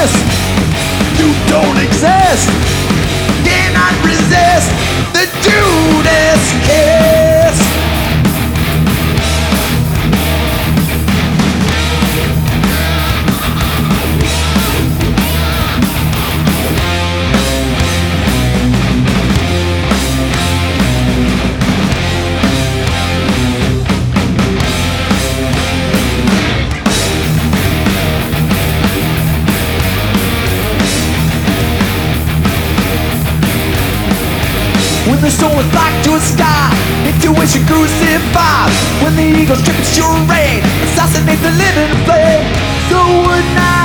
this. You don't exist. Cannot resist the Judas kiss. When the soul is locked to a sky, intuition crucified. When the eagle strips your reign, assassinate the living flame. So would not